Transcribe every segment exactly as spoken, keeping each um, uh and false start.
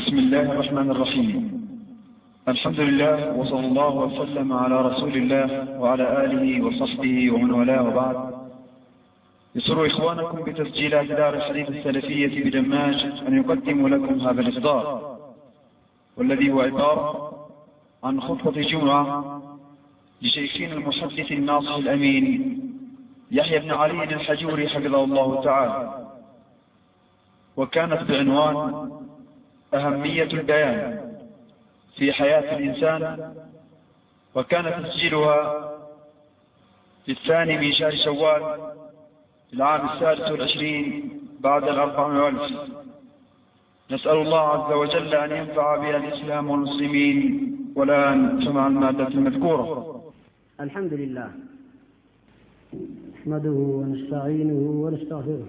بسم الله الرحمن الرحيم. الحمد لله وصلى الله وسلم على رسول الله وعلى آله وصحبه ومن والاه، وبعد. يسر إخوانكم بتسجيلات دار الحديث السلفية بدماج أن يقدموا لكم هذا الإصدار، والذي هو عبارة عن خطبة جمعة لشيخنا المحدث الناصح الأمين يحيى بن علي الحجوري حفظه الله تعالى، وكانت بعنوان أهمية البيان في حياة الإنسان، وكان تسجيلها في الثاني من شهر شوال في العام السادس والعشرين بعد الأربعمائة والف. نسأل الله عز وجل أن ينفع بها الإسلام والمسلمين. والآن فمع المادة المذكورة. الحمد لله نحمده ونستعينه ونستغفره،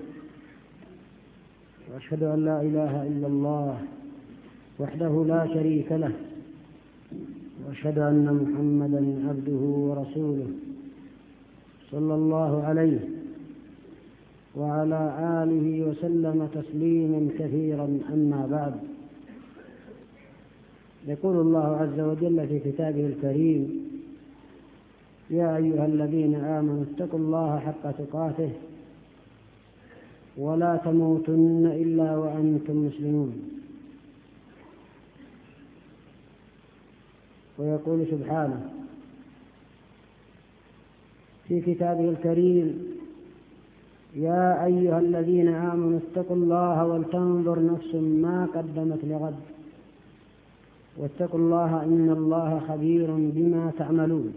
وأشهد أن لا إله إلا الله وحده لا شريك له، وأشهد أن محمدا عبده ورسوله صلى الله عليه وعلى آله وسلم تسليما كثيرا. أما بعد، يقول الله عز وجل في كتابه الكريم: يا أيها الذين آمنوا اتقوا الله حق تقاته ولا تموتن إلا وأنتم مسلمون. ويقول سبحانه في كتابه الكريم: يا أيها الذين آمنوا اتقوا الله ولتنظر نفس ما قدمت لغد واتقوا الله إن الله خبير بما تعملون.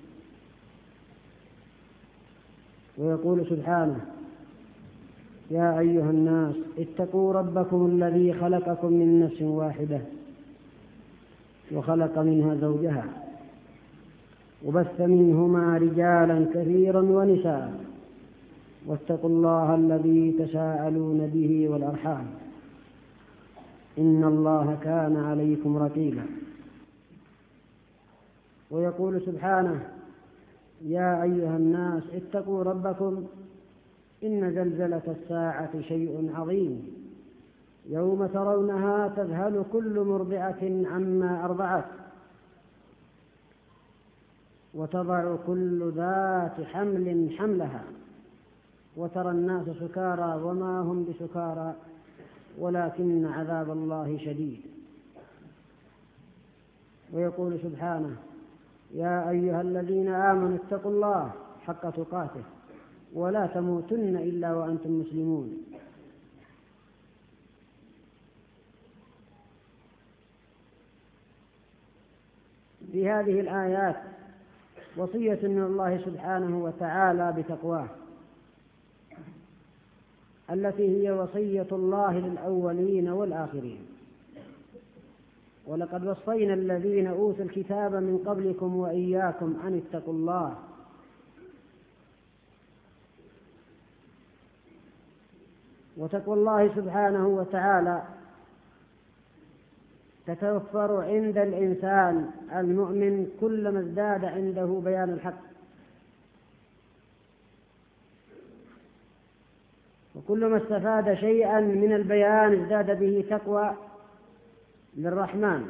ويقول سبحانه: يا أيها الناس اتقوا ربكم الذي خلقكم من نفس واحدة وخلق منها زوجها وبث منهما رجالا كثيرا ونساء واتقوا الله الذي تساءلون به والأرحام إن الله كان عليكم رقيبا. ويقول سبحانه: يا أيها الناس اتقوا ربكم إن زلزلة الساعة شيء عظيم يوم ترونها تذهل كل مرضعة عما أرضعت وتضع كل ذات حمل حملها وترى الناس سكارى وما هم بسكارى ولكن عذاب الله شديد. ويقول سبحانه: يا أيها الذين آمنوا اتقوا الله حق تقاته ولا تموتن إلا وأنتم مسلمون. في هذه الآيات وصية من الله سبحانه وتعالى بتقواه، التي هي وصية الله للأولين والآخرين. ولقد وصينا الذين أوتوا الكتاب من قبلكم وإياكم أن اتقوا الله. وتقوى الله سبحانه وتعالى تتوفر عند الإنسان المؤمن كلما ازداد عنده بيان الحق، وكلما استفاد شيئا من البيان ازداد به تقوى للرحمن.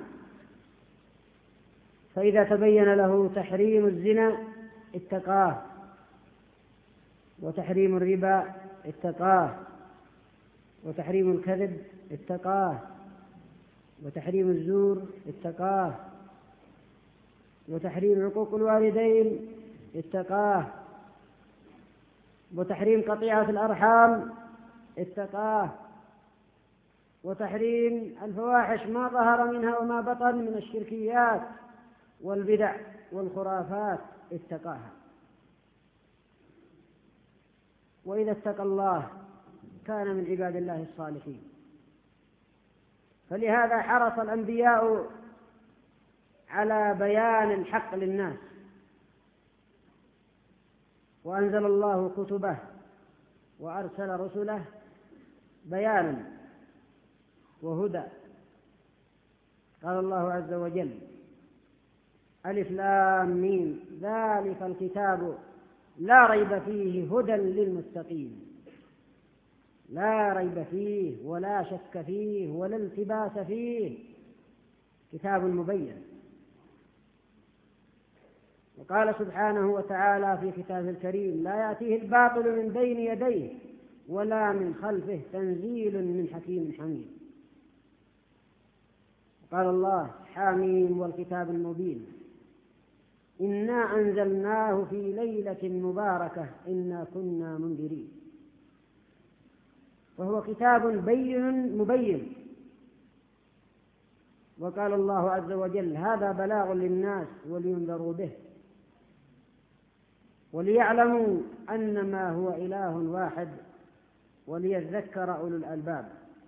فإذا تبين له تحريم الزنا اتقاه، وتحريم الربا اتقاه، وتحريم الكذب اتقاه، وتحريم الزور اتقاه، وتحريم عقوق الوالدين اتقاه، وتحريم قطيعة الأرحام اتقاه، وتحريم الفواحش ما ظهر منها وما بطن من الشركيات والبدع والخرافات اتقاها. وإذا اتقى الله كان من عباد الله الصالحين. فلهذا حرص الأنبياء على بيان الحق للناس، وأنزل الله كتبه وأرسل رسله بيانا وهدى. قال الله عز وجل: ألف لام ميم ذلك الكتاب لا ريب فيه هدى للمتقين. لا ريب فيه ولا شك فيه ولا التباس فيه، كتاب مبين. وقال سبحانه وتعالى في كتابه الكريم: لا يأتيه الباطل من بين يديه ولا من خلفه، تنزيل من حكيم حميد. قال الله: حاميم والكتاب المبين، إنا أنزلناه في ليلة مباركة إنا كنا منذرين. وهو كتاب بين مبين. وقال الله عز وجل: هذا بلاغ للناس ولينذروا به وليعلموا أنما هو إله واحد وليذكر أولو الألباب.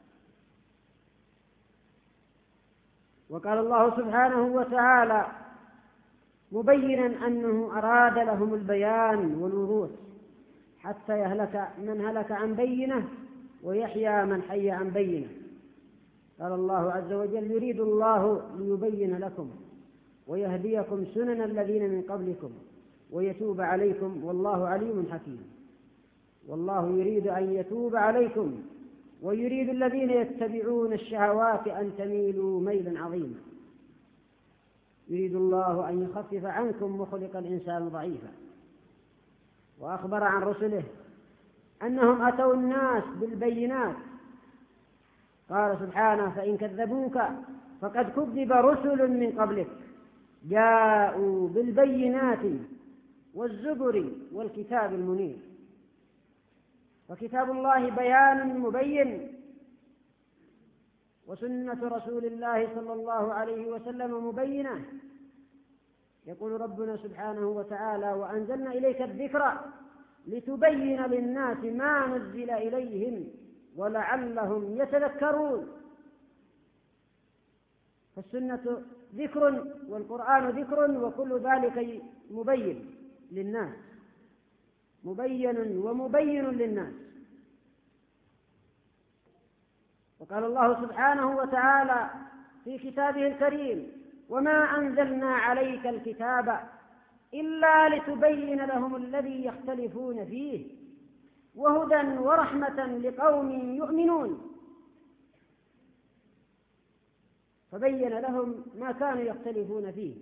وقال الله سبحانه وتعالى مبينا أنه أراد لهم البيان والوضوح حتى يهلك من هلك عن بينه ويحيى من حي عن بينه. قال الله عز وجل: يريد الله ليبين لكم ويهديكم سنن الذين من قبلكم ويتوب عليكم والله عليم حكيم. والله يريد أن يتوب عليكم ويريد الذين يتبعون الشهوات أن تميلوا ميلا عظيما. يريد الله أن يخفف عنكم وخلق الإنسان ضعيفا. وأخبر عن رسله أنهم أتوا الناس بالبينات. قال سبحانه: فإن كذبوك فقد كذب رسل من قبلك جاءوا بالبينات والزبر والكتاب المنير. فكتاب الله بيان مبين، وسنة رسول الله صلى الله عليه وسلم مبينة. يقول ربنا سبحانه وتعالى: وأنزلنا إليك الذكر لتبين للناس ما نزل إليهم ولعلهم يتذكرون. فالسنة ذكر والقرآن ذكر، وكل ذلك مبين للناس، مبين ومبين للناس. وقال الله سبحانه وتعالى في كتابه الكريم: وما أنزلنا عليك الكتاب إلا لتبين لهم الذي يختلفون فيه وهدى ورحمة لقوم يؤمنون. فبين لهم ما كانوا يختلفون فيه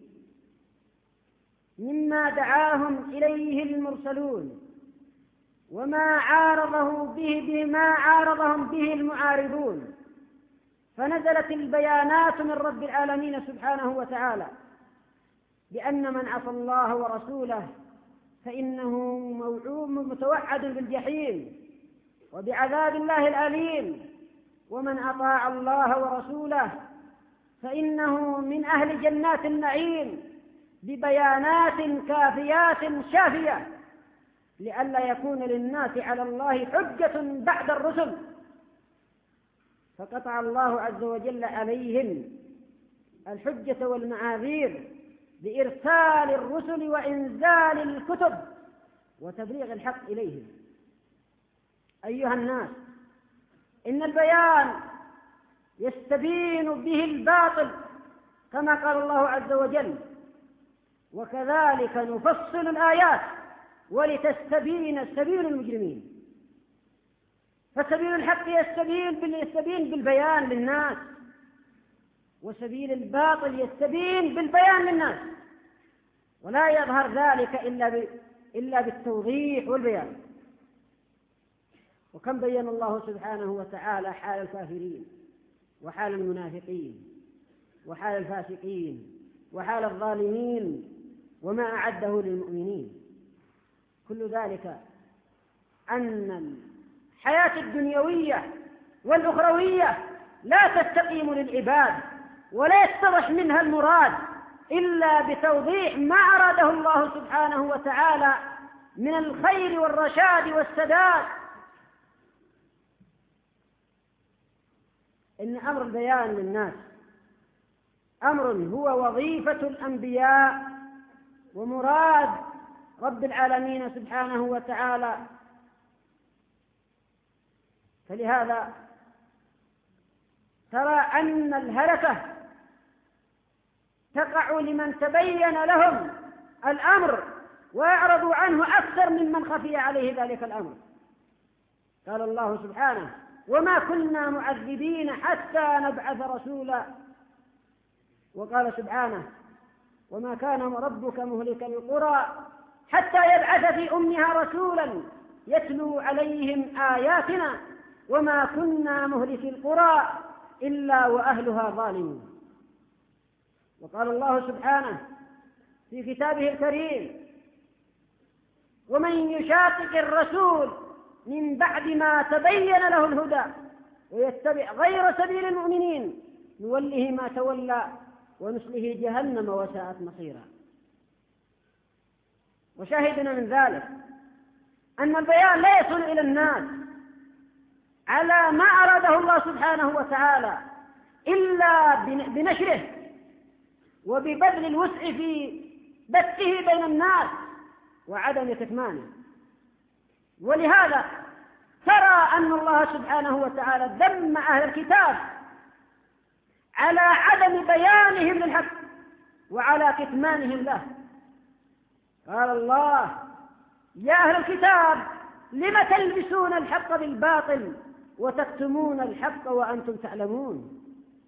مما دعاهم إليه المرسلون وما عارضه به بما عارضهم به المعارضون. فنزلت البيانات من رب العالمين سبحانه وتعالى بأن من عصى الله ورسوله فإنه متوعد بالجحيم وبعذاب الله الأليم، ومن أطاع الله ورسوله فإنه من أهل جنات النعيم، ببيانات كافيات شافية لئلا يكون للناس على الله حجة بعد الرسل. فقطع الله عز وجل عليهم الحجة والمعاذير بإرسال الرسل وإنزال الكتب وتبليغ الحق إليهم. أيها الناس، إن البيان يستبين به الباطل كما قال الله عز وجل: وكذلك نفصل الآيات ولتستبين سبيل المجرمين. فسبيل الحق يستبين بالبيان للناس، وسبيل الباطل يستبين بالبيان للناس، ولا يظهر ذلك إلا إلا بالتوضيح والبيان. وكم بين الله سبحانه وتعالى حال الكافرين وحال المنافقين وحال الفاسقين وحال الظالمين وما أعده للمؤمنين. كل ذلك أن الحياة الدنيوية والأخروية لا تستقيم للعباد ولا يتضح منها المراد إلا بتوضيح ما أراده الله سبحانه وتعالى من الخير والرشاد والسداد. إن أمر البيان للناس أمر هو وظيفة الأنبياء ومراد رب العالمين سبحانه وتعالى. فلهذا ترى أن الهلكة تقع لمن تبين لهم الأمر ويعرضوا عنه أكثر ممن خفي عليه ذلك الأمر. قال الله سبحانه: وما كنا معذبين حتى نبعث رسولا. وقال سبحانه: وما كان ربك مهلك القرى حتى يبعث في أمها رسولا يتلو عليهم آياتنا وما كنا مهلك القرى إلا وأهلها ظالمون. وقال الله سبحانه في كتابه الكريم: ومن يشاقق الرسول من بعد ما تبين له الهدى ويتبع غير سبيل المؤمنين نوله ما تولى ونصله جهنم وساءت مصيرا. وشاهدنا من ذلك أن البيان لا يصل إلى الناس على ما أراده الله سبحانه وتعالى إلا بنشره وببذل الوسع في بثه بين الناس وعدم كتمانه. ولهذا ترى أن الله سبحانه وتعالى ذم أهل الكتاب على عدم بيانهم للحق وعلى كتمانهم له. قال الله: يا أهل الكتاب لم تلبسون الحق بالباطل وتكتمون الحق وأنتم تعلمون.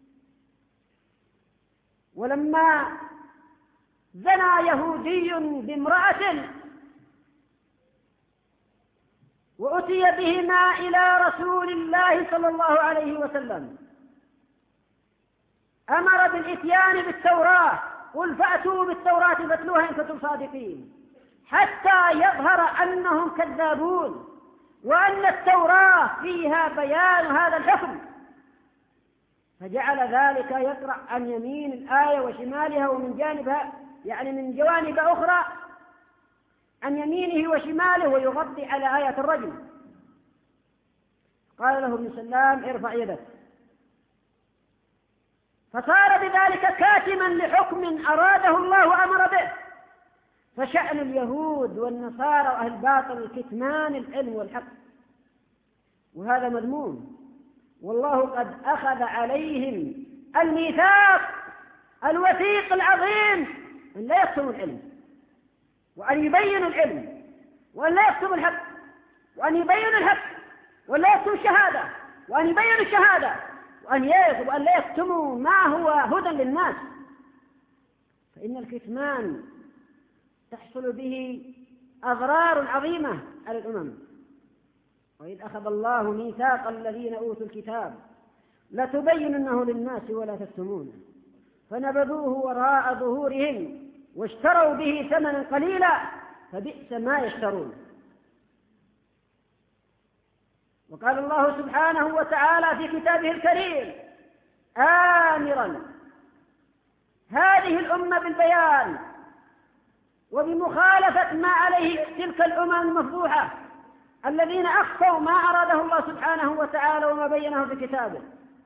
ولما زنى يهودي بامرأة وأتي بهما إلى رسول الله صلى الله عليه وسلم أمر بالإتيان بالتوراة: قل فأتوا بالتوراة فاتلوها إن كنتم صادقين، حتى يظهر أنهم كذابون وأن التوراة فيها بيان هذا الحكم. فجعل ذلك يقرأ عن يمين الآية وشمالها ومن جانبها، يعني من جوانب أخرى عن يمينه وشماله، ويغطي على آية الرجل. قال له ابن سلام: ارفع يدك. فصار بذلك كاتما لحكم أراده الله وأمر به. فشأن اليهود والنصارى وأهل الباطل كتمان العلم والحق، وهذا مذموم. والله قد أخذ عليهم الميثاق الوثيق العظيم أن لا يكتموا العلم وأن يبينوا العلم وأن لا يكتموا الحق وأن يبينوا الحق وأن لا يكتموا الشهادة وأن يبينوا الشهادة وأن وأن لا يكتموا ما هو هدى للناس. فإن الكتمان تحصل به أضرار عظيمة على الأمم. وإذ أخذ الله ميثاق الذين أوتوا الكتاب لتبيننه للناس ولا تكتمونه فنبذوه وراء ظهورهم واشتروا به ثمنا قليلا فبئس ما يشترون. وقال الله سبحانه وتعالى في كتابه الكريم آمرا هذه الأمة بالبيان وبمخالفة ما عليه تلك الأمم المفضوحة الذين أخفوا ما أراده الله سبحانه وتعالى وما بينه في كتابه.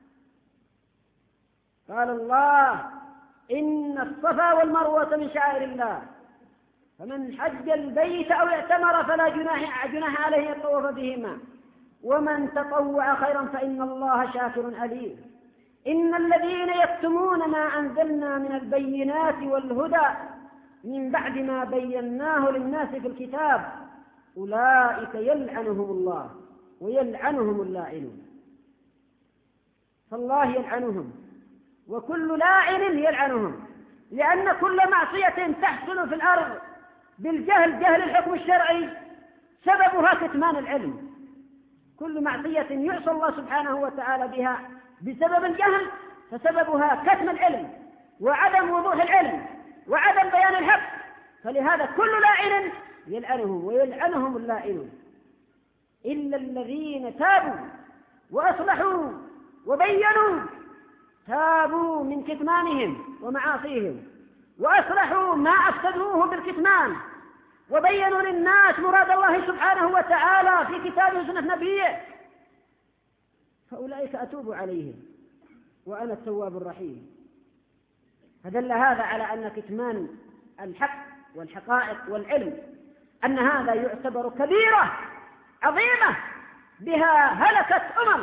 قال الله إن الصفا والمروة من شعائر الله فمن حج البيت أو اعتمر فلا جناح, جناح عليه الطواف بهما ومن تطوع خيرا فإن الله شاكر عليم. إن الذين يكتمون ما أنزلنا من البينات والهدى من بعد ما بيناه للناس في الكتاب أولئك يلعنهم الله ويلعنهم اللاعنون. فالله يلعنهم وكل لاعن يلعنهم، لأن كل معصية تحصل في الأرض بالجهل جهل الحكم الشرعي سببها كتمان العلم. كل معصية يعصى الله سبحانه وتعالى بها بسبب الجهل فسببها كتم العلم وعدم وضوح العلم وعدم بيان الحق. فلهذا كل لاعن يلعنهم ويلعنهم اللاعنون إلا الذين تابوا وأصلحوا وبينوا. تابوا من كتمانهم ومعاصيهم وأصلحوا ما أفسدوه بالكتمان وبينوا للناس مراد الله سبحانه وتعالى في كتابه وسنة نبيه فأولئك أتوب عليهم وأنا التواب الرحيم. فدل هذا على أن كتمان الحق والحقائق والعلم أن هذا يعتبر كبيرة عظيمة بها هلكت أمم.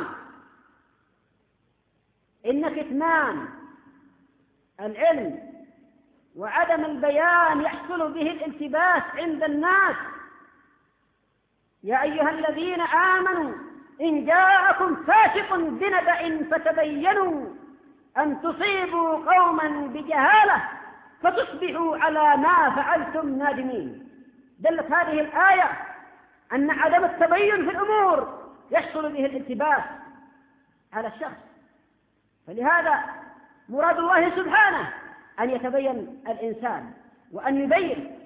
إن كتمان العلم وعدم البيان يحصل به الالتباس عند الناس. يا أيها الذين آمنوا إن جاءكم فاسق بنبأ فتبينوا أن تصيبوا قوما بجهالة فتصبحوا على ما فعلتم نادمين. دلت هذه الآية أن عدم التبين في الأمور يحصل به الالتباس على الشخص، فلهذا مراد الله سبحانه أن يتبين الإنسان وأن يبين.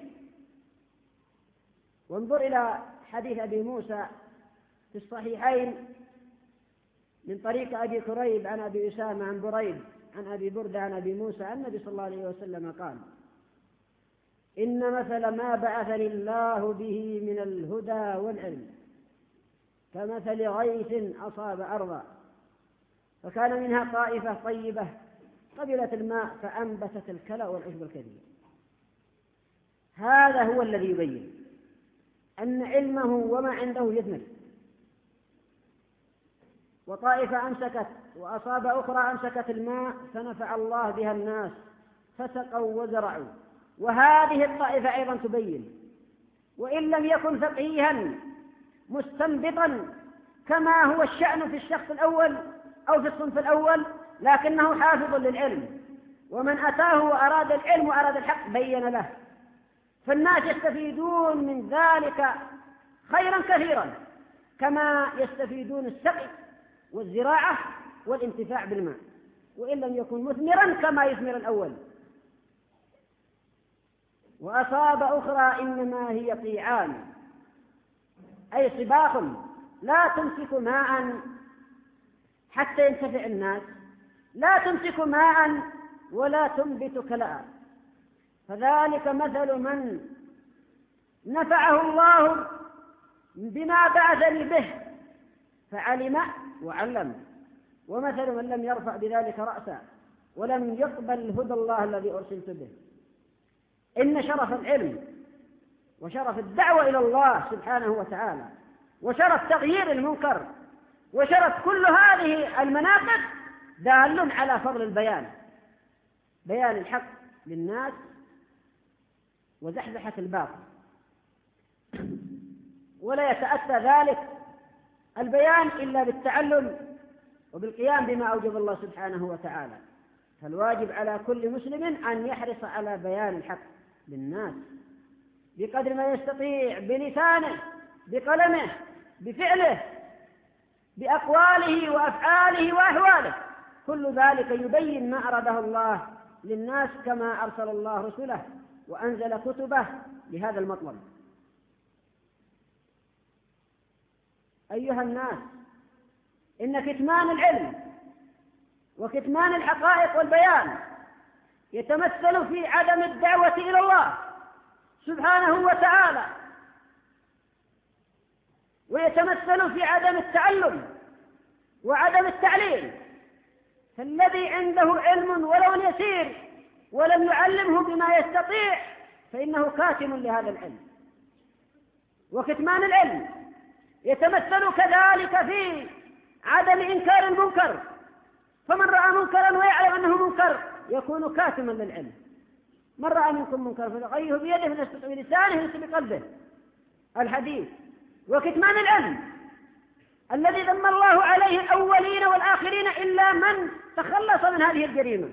وانظر إلى حديث أبي موسى في الصحيحين من طريق أبي كريب عن أبي أسامة عن بريد عن أبي بردة عن أبي موسى عن النبي صلى الله عليه وسلم قال: إن مثل ما بعثني الله به من الهدى والعلم كمثل غيث أصاب أرضا فكان منها طائفة طيبة قبلت الماء فأنبتت الكلأ والعشب الكثير. هذا هو الذي يبين أن علمه وما عنده يثمر. وطائفة أمسكت وأصاب أخرى أمسكت الماء فنفع الله بها الناس فسقوا وزرعوا. وهذه الطائفة أيضا تبين، وإن لم يكن فقيها مستنبطا كما هو الشأن في الشخص الأول أو في الصنف الأول، لكنه حافظ للعلم، ومن أتاه وأراد العلم وأراد الحق بين له، فالناس يستفيدون من ذلك خيرا كثيرا كما يستفيدون السقي والزراعة والانتفاع بالماء، وإن لم يكن مثمرا كما يثمر الأول. وأصاب أخرى إنما هي قيعان أي صباح لا تمسك ماء حتى ينتفع الناس، لا تمسك ماء ولا تنبت كلأ. فذلك مثل من نفعه الله بما بعثني به فعلم وعلم، ومثل من لم يرفع بذلك رأسا ولم يقبل هدى الله الذي أرسلت به. إن شرف العلم وشرف الدعوة إلى الله سبحانه وتعالى وشرف تغيير المنكر وشرف كل هذه المناقب دال على فضل البيان، بيان الحق للناس وزحزحة الباطل. ولا يتأتى ذلك البيان إلا بالتعلم وبالقيام بما أوجب الله سبحانه وتعالى. فالواجب على كل مسلم أن يحرص على بيان الحق للناس بقدر ما يستطيع، بلسانه، بقلمه، بفعله، بأقواله وأفعاله وأحواله، كل ذلك يبين ما أراده الله للناس كما أرسل الله رسله وأنزل كتبه لهذا المطلب. أيها الناس، إن كتمان العلم وكتمان الحقائق والبيان يتمثل في عدم الدعوة إلى الله سبحانه وتعالى، ويتمثل في عدم التعلم وعدم التعليم. فالذي عنده علم ولو يسير ولم يعلمه بما يستطيع فإنه كاتم لهذا العلم. وكتمان العلم يتمثل كذلك في عدم إنكار المنكر، فمن رأى منكرا ويعلم أنه منكر يكون كاتما للعلم. من رأى منكم منكر فليغيره بيده فليستطع بلسانه فليستطع بقلبه، الحديث. وكتمان العلم الذي ذم الله عليه الأولين والآخرين إلا من تخلص من هذه الجريمة،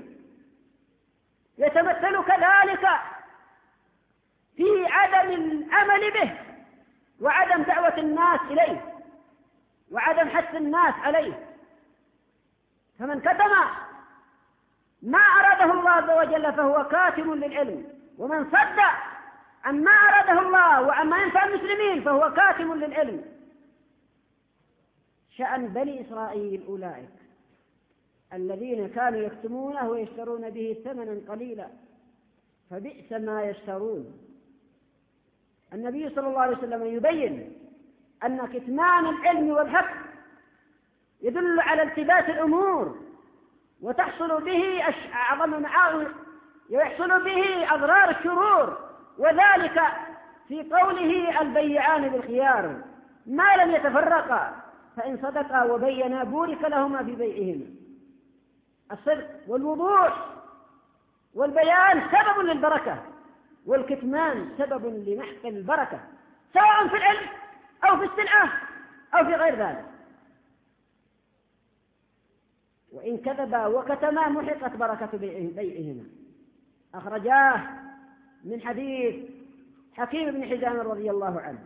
يتمثل كذلك في عدم العمل به وعدم دعوة الناس إليه وعدم حث الناس عليه. فمن كتم ما أراده الله عز وجل فهو كاتم للعلم، ومن صد عن ما أراده الله وعما ينفع المسلمين فهو كاتم للعلم. شأن بني إسرائيل أولئك الذين كانوا يكتمونه ويشترون به ثمنا قليلا فبئس ما يشترون. النبي صلى الله عليه وسلم يبين أن كتمان العلم والحق يدل على التباس الأمور وتحصل به أعظم معاصي ويحصل به أضرار الشرور، وذلك في قوله البيعان بالخيار ما لم يتفرقا فإن صدقا وبينا بورك لهما في بيعهما. الصدق والوضوح والبيان سبب للبركة، والكتمان سبب لمحق البركة، سواء في العلم أو في السلعة أو في غير ذلك. وإن كذبا وكتما محقت بركة بيعهما. أخرجاه من حديث حكيم بن حزام رضي الله عنه.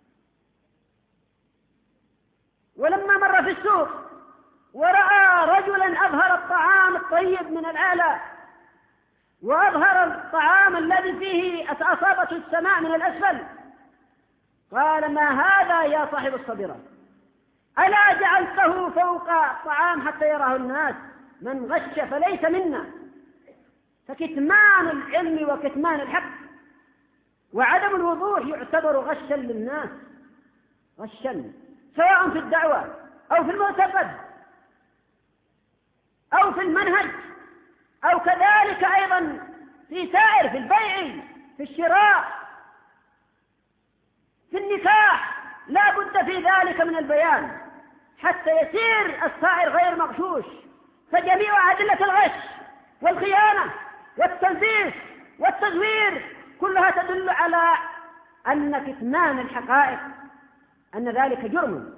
ولما مر في السوق ورأى رجلا أظهر الطعام الطيب من الأعلى وأظهر الطعام الذي فيه أصابته السماء من الأسفل، قال: ما هذا يا صاحب الصبرة؟ ألا جعلته فوق الطعام حتى يراه الناس؟ من غش فليس منا. فكتمان العلم وكتمان الحق وعدم الوضوح يعتبر غشا للناس، غشا سواء في الدعوة أو في المعتقد أو في المنهج، أو كذلك أيضا في سائر، في البيع، في الشراء، في النكاح، لا بد في ذلك من البيان حتى يسير السائر غير مغشوش. فجميع أدلة الغش والخيانة والتلبيس والتزوير كلها تدل على أن كتمان الحقائق أن ذلك جرم،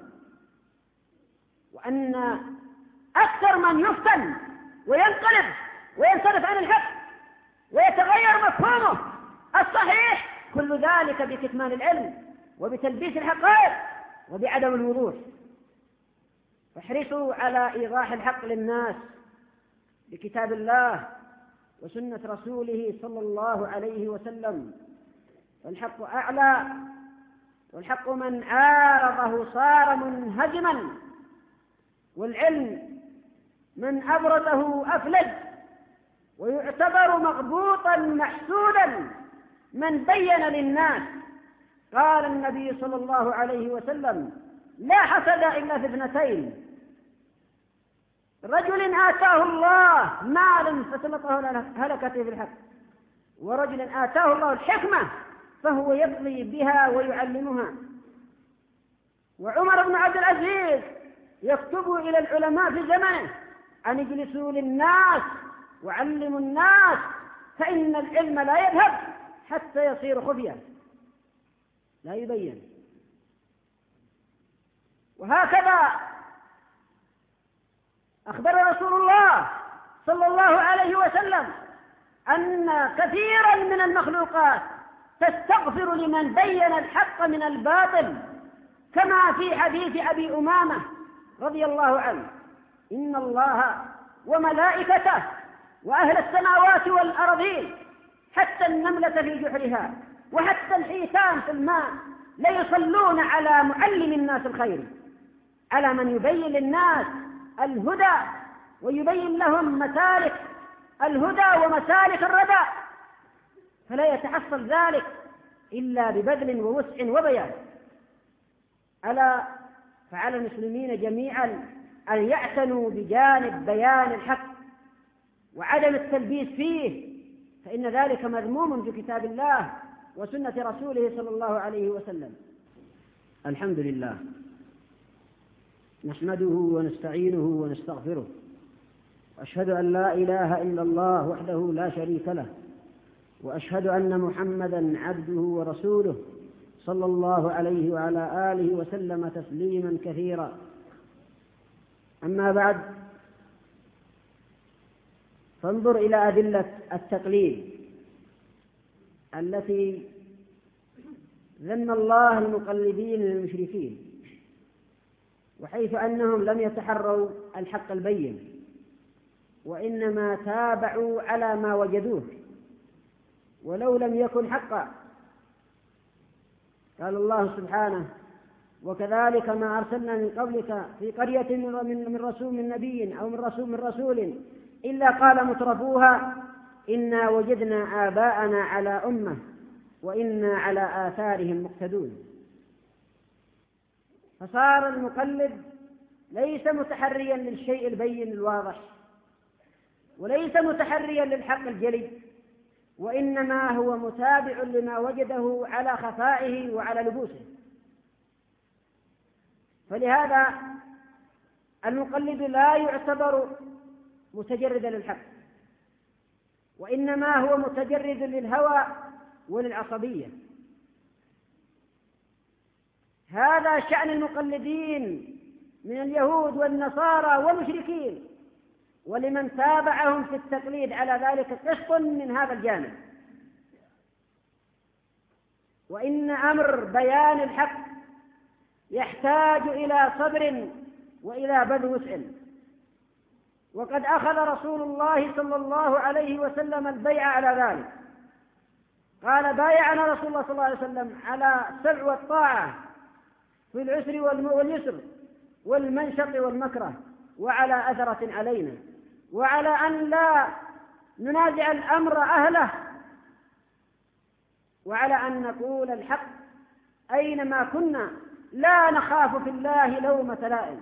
وأن أكثر من يفتن وينقلب وينصرف عن الحق ويتغير مفهومه الصحيح كل ذلك بكتمان العلم وبتلبيس الحقائق وبعدم الوضوح. فاحرصوا على إيضاح الحق للناس بكتاب الله وسنة رسوله صلى الله عليه وسلم. والحق أعلى، والحق من عارضه صار منهزما، والعلم من أبرزه أفلج، ويعتبر مغبوطا محسودا من بين للناس. قال النبي صلى الله عليه وسلم: لا حسد إلا في اثنتين: رجل آتاه الله مالا فسلطه هلكته في الحق، ورجل آتاه الله الحكمة فهو يقضي بها ويعلمها. وعمر بن عبد العزيز يكتب إلى العلماء في زمنه أن يجلسوا للناس وعلموا الناس، فإن العلم لا يذهب حتى يصير خفيا لا يبين. وهكذا أخبر رسول الله صلى الله عليه وسلم أن كثيرا من المخلوقات تستغفر لمن بين الحق من الباطل، كما في حديث أبي أمامة رضي الله عنه: إن الله وملائكته وأهل السماوات والأرضين حتى النملة في جحرها وحتى الحيتان في الماء ليصلون على معلم الناس الخير، على من يبين للناس الهدى ويبين لهم مسالك الهدى ومسالك الردى، فلا يتحصل ذلك إلا ببذل ووسع وبيان. ألا فعلى المسلمين جميعا أن يعتنوا بجانب بيان الحق وعدم التلبيس فيه، فإن ذلك مذموم في كتاب الله وسنة رسوله صلى الله عليه وسلم. الحمد لله، نحمده ونستعينه ونستغفره، وأشهد أن لا إله إلا الله وحده لا شريك له، وأشهد أن محمدا عبده ورسوله صلى الله عليه وعلى آله وسلم تسليما كثيرا. أما بعد، فانظر إلى أدلة التقليد التي ذم الله المقلدين للمشركين، وحيث أنهم لم يتحروا الحق البين وإنما تابعوا على ما وجدوه ولو لم يكن حقا. قال الله سبحانه: وكذلك ما أرسلنا من قبلك في قرية من رسول من نبي أو من رسول من رسول إلا قال مترفوها إنا وجدنا آباءنا على أمة وإنا على آثارهم مقتدون. فصار المقلد ليس متحريا للشيء البين الواضح، وليس متحريا للحق الجلي، وإنما هو متابع لما وجده على خفائه وعلى لبوسه. فلهذا المقلد لا يعتبر متجردا للحق، وإنما هو متجرد للهوى وللعصبية. هذا شأن المقلدين من اليهود والنصارى والمشركين، ولمن تابعهم في التقليد على ذلك قسط من هذا الجانب. وإن أمر بيان الحق يحتاج إلى صبر وإلى بذل وسع. وقد أخذ رسول الله صلى الله عليه وسلم البيع على ذلك، قال: بايعنا رسول الله صلى الله عليه وسلم على السمع والطاعة في العسر واليسر والمنشط والمكره، وعلى أثرة علينا، وعلى أن لا ننازع الأمر أهله، وعلى أن نقول الحق أينما كنا، لا نخاف في الله لومة لائم.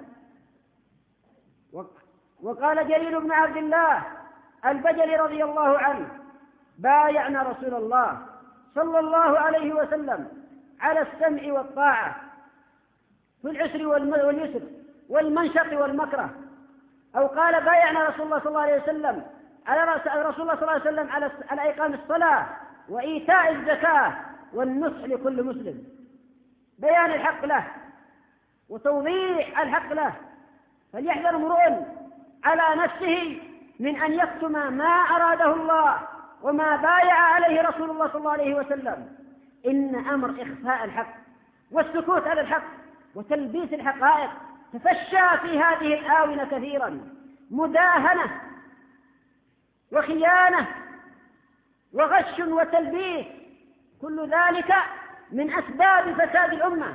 وقال جرير بن عبد الله البجلي رضي الله عنه: بايعنا رسول الله صلى الله عليه وسلم على السمع والطاعة في العسر واليسر والمنشط والمكره. أو قال: بايعنا رسول الله صلى الله عليه وسلم على رسول الله صلى الله عليه وسلم على على إقام الصلاة وإيتاء الزكاة والنصح لكل مسلم. بيان الحق له وتوضيح الحق له. فليحذر امرؤ على نفسه من أن يكتم ما أراده الله وما بايع عليه رسول الله صلى الله عليه وسلم. إن أمر إخفاء الحق والسكوت على الحق وتلبيس الحقائق تفشى في هذه الآونة كثيرا، مداهنة وخيانة وغش وتلبيس، كل ذلك من أسباب فساد الأمة،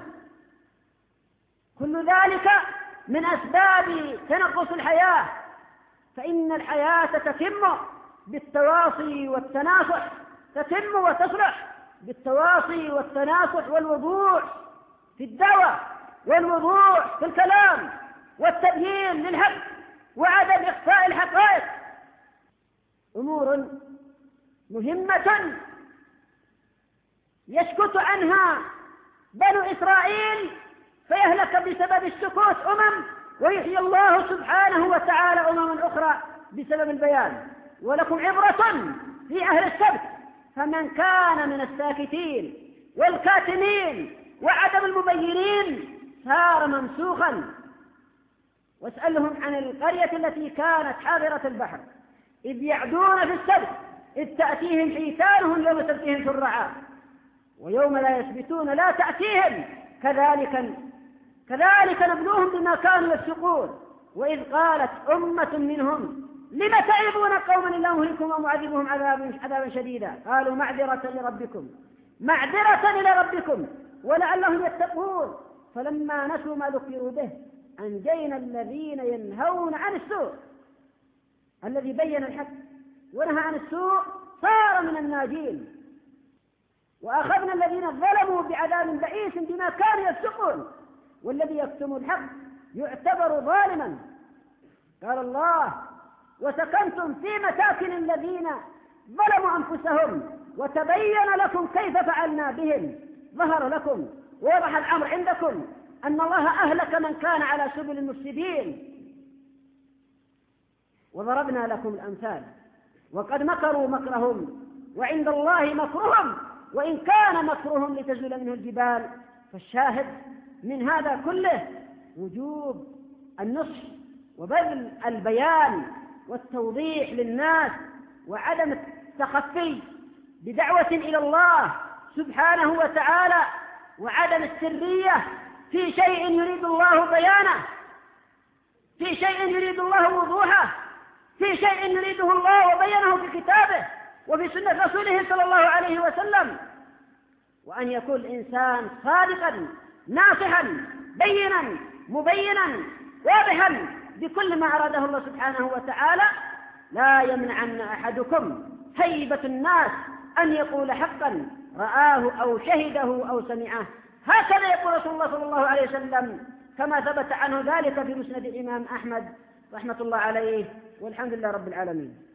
كل ذلك من أسباب تنقص الحياة. فإن الحياة تتم بالتواصي والتناصح، تتم وتصلح بالتواصي والتناصح والوضوح في الدعوة والوضوح في الكلام والتبيين للحق وعدم إخفاء الحقائق. أمور مهمة يسكت عنها بنو إسرائيل فيهلك بسبب السكوت أمم، ويحيي الله سبحانه وتعالى أمما أخرى بسبب البيان. ولكم عبرة في أهل السبت، فمن كان من الساكتين والكاتمين وعدم المبينين صار ممسوخا. واسألهم عن القرية التي كانت حاضرة البحر إذ يعدون في السبت إذ تأتيهم حيتانهم يوم سبتهم في الرعاء ويوم لا يسبتون لا تأتيهم كذلك كذلك نبلوهم بما كانوا يفسقون. وإذ قالت أمة منهم لم تعظون قوما الله مهلكهم ومعذبهم عذابا عذابا شديدا قالوا معذرة لربكم معذرة إلى ربكم ولعلهم يتقون. فلما نسوا ما ذكروا به أنجينا الذين ينهون عن السوء، الذي بين الحق ونهى عن السوء صار من الناجين. وأخذنا الذين ظلموا بعذاب بئيس بما كانوا يفسقون، والذي يكتم الحق يعتبر ظالما. قال الله: وسكنتم في مساكن الذين ظلموا أنفسهم وتبين لكم كيف فعلنا بهم. ظهر لكم ووضح الأمر عندكم أن الله أهلك من كان على سبل المفسدين. وضربنا لكم الأمثال وقد مكروا مكرهم وعند الله مكرهم وإن كان مكرهم لتزول منه الجبال. فالشاهد من هذا كله وجوب النصح وبذل البيان والتوضيح للناس وعدم التخفي بدعوة إلى الله سبحانه وتعالى وعدم السرية في شيء يريد الله بيانه، في شيء يريد الله وضوحه، في شيء يريده الله وبينه في كتابه وفي سنة رسوله صلى الله عليه وسلم. وأن يكون الإنسان صادقا ناصحا بينا مبينا واضحا بكل ما أراده الله سبحانه وتعالى. لا يمنعن أحدكم هيبة الناس أن يقول حقا رآه أو شهده أو سمعه. هكذا يقول رسول الله صلى الله عليه وسلم كما ثبت عنه ذلك في مسند الإمام أحمد رحمة الله عليه، والحمد لله رب العالمين.